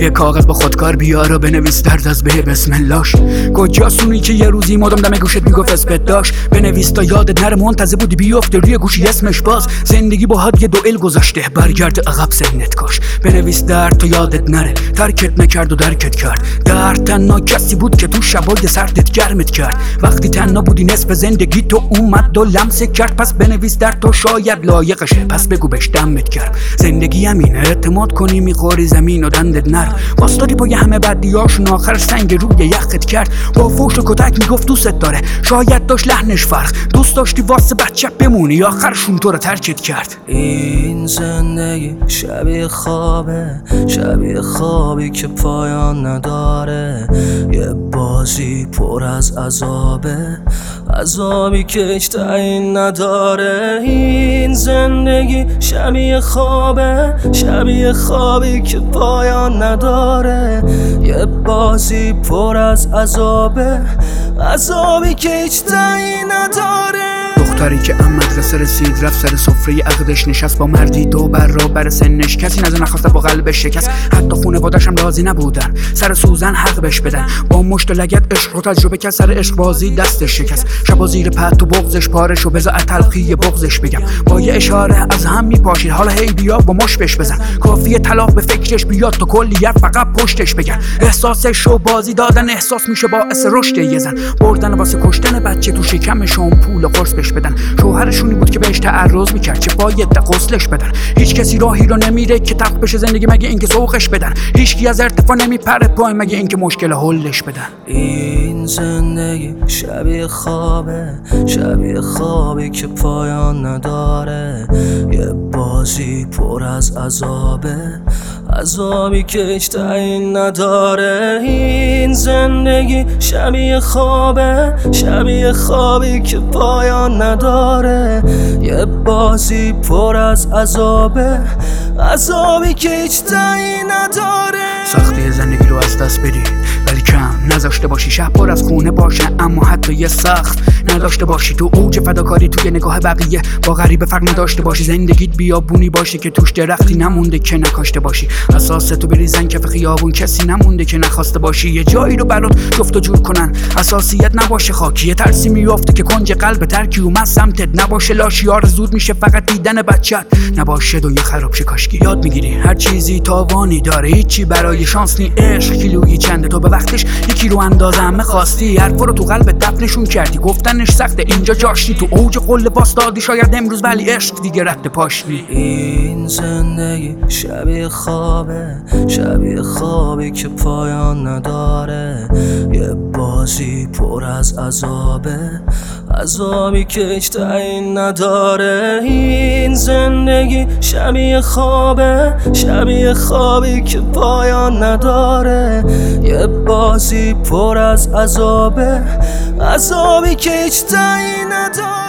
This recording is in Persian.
یه کاغذ با خودکار بیار و بنویس درد از به بسم اللهش. کجاسونی که یه روزی مادام دم گوشت میگفت اسمت داشت، بنویس تا یادت نره منتظر بودی بیفته روی گوشی اسمش باز. زندگی با حد یه دوئل گذاشته برگرد عقب سنت کاش. بنویس درد تا یادت نره ترکت نکرد و درکت کرد. درد تنها کسی بود که تو شبای سردت گرمت کرد. وقتی تنها بودی نصف زندگی تو اومد و لمست کرد. پس بنویس درد تو شاید لایقشه، پس بگو بهش دمت کرد. زندگی همینه، اعتماد کنی میخوری زمین و دندت نرم. واستادی پای همه بدیاشون آخر سنگ روی یخت کرد. با فوش و کتک میگفت دوست داره، شاید داشت لحنش فرق. دوست داشتی واسه بچه بمونی، آخرشون تو رو ترکت کرد. این زندگی شبیه خوابه، شبیه خوابی که پایان نداره. یه بازی پر از عذابه، عذابی که هیچ تعیین نداره. این زندگی شبیه خوابه، شبیه خوابی که پایان نداره. یه بازی پر از عذابه، عذابی که هیچ تعیین نداره. دختری که ام مدرسه رسید رفت سر سفره عقدش نشست. با مردی دو برابر سنش، کسی نظر نخواست با قلبش شکست. حتی خونوادش هم راضی نبودن سر سوزن حق بش بدن. با مشت و لگد عشق رو تجربه کرد، سر عشق بازی دستش شکست. شبا زیر پد تو بغزش پاره شو، بذار تلخی بغزش بگم. با یه اشاره از هم میپاشید، حالا هی بیا با مش بش بزن. کافیه طلاق به فکرش بیاد تا کلیت فقط پشتش بگن. احساسش رو بازی دادن احساس میشه باعث رشد یه زن. بردن واسه کشتن بچه تو شکمشون پول قرص بش بدن. شوهرشونی بود که بهش تعرض میکرد، چه باید غسلش بدن. هیچ کسی راهی رو نمیره که تخت بشه زندگی مگه اینکه سوقش بدن. هیچ کی از ارتفاع نمیپره پایین مگه اینکه مشکل حلش بدن. این زندگی شبیه خوابه، شبیه خوابی که پایان نداره. یه بازی پر از عذابه، عذابی که هیچ تعیین نداره. این زندگی شبیه خوابه، شبیه خوابی که پایان نداره. یه بازی پر از عذابه، عذابی که هیچ تعیین نداره. سختی زندگی رو از دست بدی ولی کم نذاشته باشی. شب پر از خونه باشه اما حتی یه سخت نداشته باشی. تو اوج فداکاری توی نگاه بقیه با غریبه فرق نداشته باشی. زندگیت بیابونی باشه که توش درختی نمونده که نکاشته باشی. اساس تو بریزن کف خیابون کسی نمونده که نخواسته باشی. یه جایی رو برات جفت و جور کنن، اساسیت نباشه خاکی. یه ترسی میافته که کنج قلب ترکی اومد سمتت نباشه لاشی. آرزود میشه فقط دیدن بچت نباشه دنیا خراب شه کاشکی. یاد میگیری هر چیزی تاوانی داره، هیچی برای شانس نی. عشق کیلویی چنده تو به وقتش یکی رو اندازه همه خواستی. حرفا رو تو قلب دفنشون کردی، گفتنش سخته اینجا جاشتی. تو اوج قله واستادی شاید امروز ولی عشق دیگه رد پاشنی. این زندگی شبیه خوابه، شبیه خوابی که پایان نداره. یه بازی پر از عذابه، عذابی که هیچ تعیین نداره. این زندگی شبیه خوابه، شبیه خوابی که پایان نداره. یه بازی پر از عذابه، عذابی که هیچ تعیین نداره.